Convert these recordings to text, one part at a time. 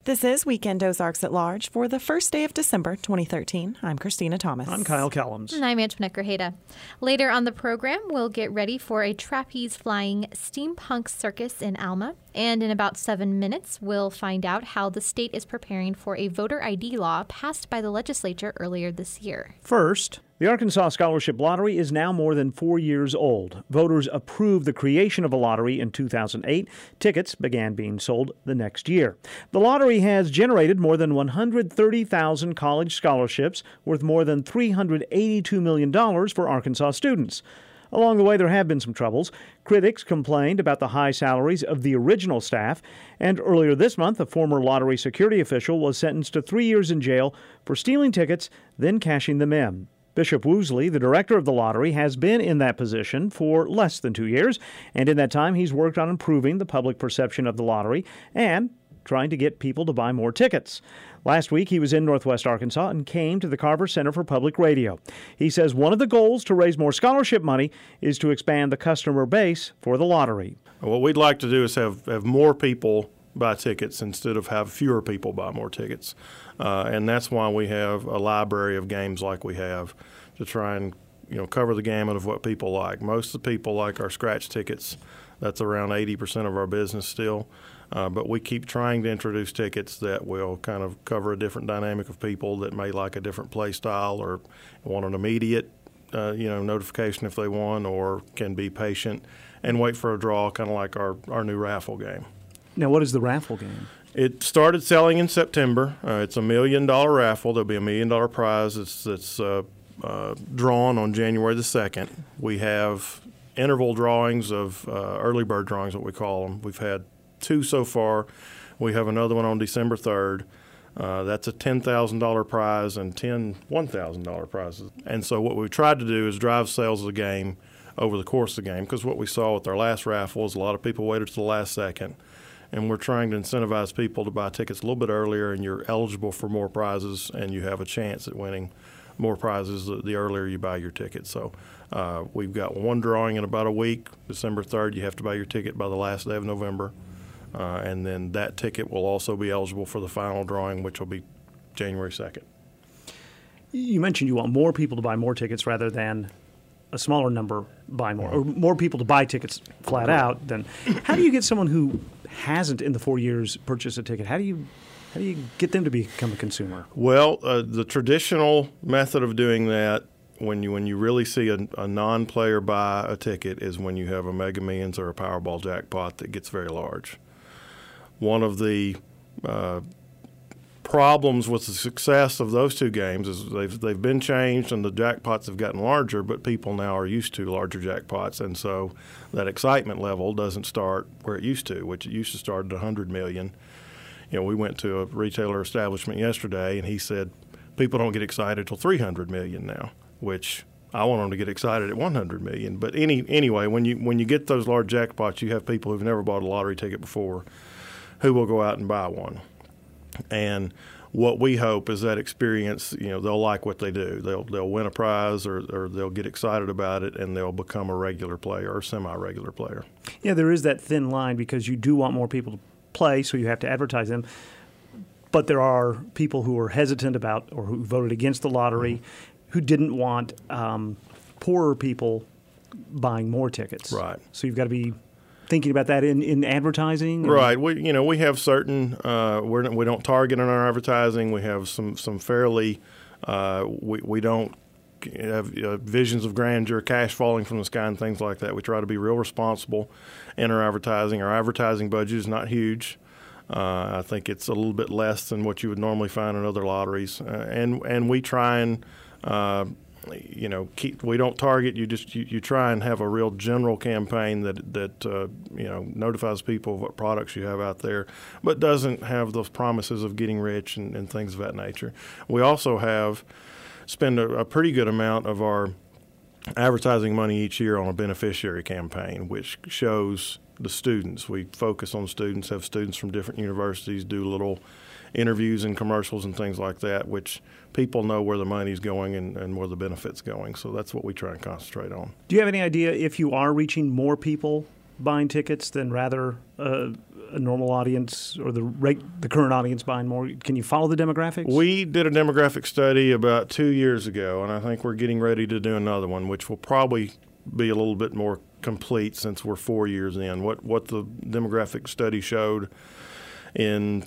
This is Weekend Ozarks at Large for the first day of December 2013. I'm Christina Thomas. I'm Kyle Kellums. And I'm Antoinette Grajeda. Later on the program, we'll get ready for a trapeze flying steampunk circus in Alma. And in about 7 minutes, we'll find out how the state is preparing for a voter ID law passed by the legislature earlier this year. First, the Arkansas Scholarship Lottery is now more than 4 years old. Voters approved the creation of a lottery in 2008. Tickets began being sold the next year. The lottery has generated more than 130,000 college scholarships worth more than $382 million for Arkansas students. Along the way, there have been some troubles. Critics complained about the high salaries of the original staff, and earlier this month, a former lottery security official was sentenced to 3 years in jail for stealing tickets, then cashing them in. Bishop Woosley, the director of the lottery, has been in that position for less than 2 years, and in that time he's worked on improving the public perception of the lottery and trying to get people to buy more tickets. Last week, he was in Northwest Arkansas and came to the Carver Center for Public Radio. He says one of the goals to raise more scholarship money is to expand the customer base for the lottery. What we'd like to do is have more people buy tickets instead of have fewer people buy more tickets. And that's why we have a library of games like we have to try and cover the gamut of what people like. Most of the people like our scratch tickets. That's around 80% of our business still. But we keep trying to introduce tickets that will kind of cover a different dynamic of people that may like a different play style or want an immediate notification if they won, or can be patient and wait for a draw, kind of like our new raffle game. Now, what is the raffle game? It started selling in September. It's a $1 million raffle. There'll be a $1 million prize that's drawn on January the 2nd. We have interval drawings of early bird drawings, what we call them. We've had 2 so far. We have another one on December 3rd. That's a $10,000 prize and 10 $1,000 prizes. And so what we've tried to do is drive sales of the game over the course of the game, because what we saw with our last raffle is a lot of people waited to the last second. And we're trying to incentivize people to buy tickets a little bit earlier, and you're eligible for more prizes, and you have a chance at winning more prizes the earlier you buy your ticket. So we've got one drawing in about a week, December 3rd. You have to buy your ticket by the last day of November. And then that ticket will also be eligible for the final drawing, which will be January 2nd. You mentioned you want more people to buy more tickets rather than a smaller number buy more, or more people to buy tickets flat out. Then how do you get someone who hasn't in the 4 years purchased a ticket? How do you get them to become a consumer? Well, the traditional method of doing that, when you really see a non-player buy a ticket, is when you have a Mega Millions or a Powerball jackpot that gets very large. One of the problems with the success of those two games is they've been changed and the jackpots have gotten larger, but people now are used to larger jackpots, and so that excitement level doesn't start where it used to, which it used to start at $100 million. We went to a retailer establishment yesterday, and he said people don't get excited till $300 million now, which I want them to get excited at $100 million. But anyway, when you get those large jackpots, you have people who've never bought a lottery ticket before who will go out and buy one. And what we hope is that experience, they'll like what they do. They'll win a prize, or they'll get excited about it, and they'll become a regular player or semi-regular player. Yeah, there is that thin line, because you do want more people to play, so you have to advertise them. But there are people who are hesitant about, or who voted against the lottery, who didn't want poorer people buying more tickets. Right. So you've got to be thinking about that in advertising? Right. We have certain we don't target in our advertising. We have some fairly we don't have visions of grandeur, cash falling from the sky, and things like that. We try to be real responsible in our advertising. Our advertising budget is not huge. I think it's a little bit less than what you would normally find in other lotteries, and we try and we don't target. You try and have a real general campaign that notifies people of what products you have out there, but doesn't have those promises of getting rich and things of that nature. We also spend a pretty good amount of our advertising money each year on a beneficiary campaign, which shows the students. We focus on students, have students from different universities do little interviews and commercials and things like that, which people know where the money's going and where the benefit's going. So that's what we try and concentrate on. Do you have any idea if you are reaching more people buying tickets than rather a normal audience or the current audience buying more? Can you follow the demographics? We did a demographic study about 2 years ago, and I think we're getting ready to do another one, which will probably be a little bit more complete since we're 4 years in. What the demographic study showed in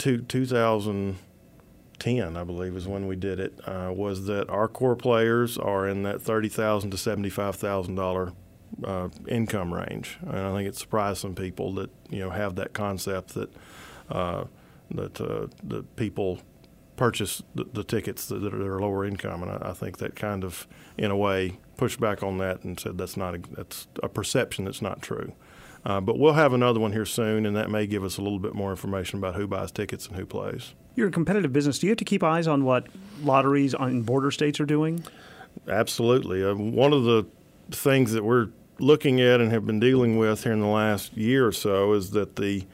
2010, I believe, is when we did it, was that our core players are in that $30,000 to $75,000 income range, and I think it surprised some people that have that concept that people purchase the tickets that are lower income, and I think that kind of, in a way, pushed back on that and said that's a perception that's not true. But we'll have another one here soon, and that may give us a little bit more information about who buys tickets and who plays. You're a competitive business. Do you have to keep eyes on what lotteries in border states are doing? Absolutely. One of the things that we're looking at and have been dealing with here in the last year or so is that the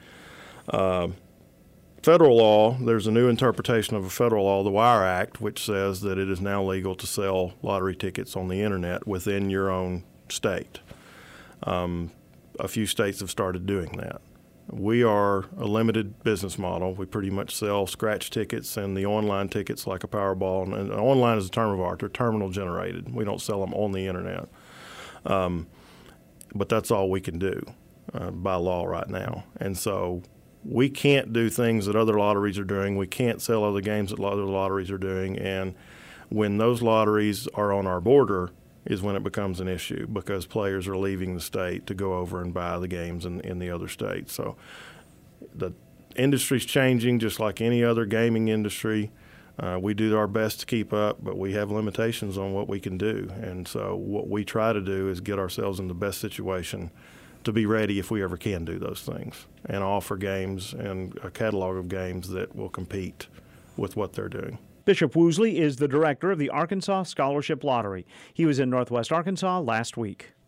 federal law, there's a new interpretation of a federal law, the Wire Act, which says that it is now legal to sell lottery tickets on the internet within your own state. A few states have started doing that. We are a limited business model. We pretty much sell scratch tickets and the online tickets like a Powerball. And online is a term of art. They're terminal generated. We don't sell them on the internet. But that's all we can do by law right now. And so we can't do things that other lotteries are doing. We can't sell other games that other lotteries are doing. And when those lotteries are on our border is when it becomes an issue, because players are leaving the state to go over and buy the games in the other states. So the industry's changing just like any other gaming industry. We do our best to keep up, but we have limitations on what we can do. And so what we try to do is get ourselves in the best situation to be ready if we ever can do those things and offer games and a catalog of games that will compete with what they're doing. Bishop Woosley is the director of the Arkansas Scholarship Lottery. He was in Northwest Arkansas last week.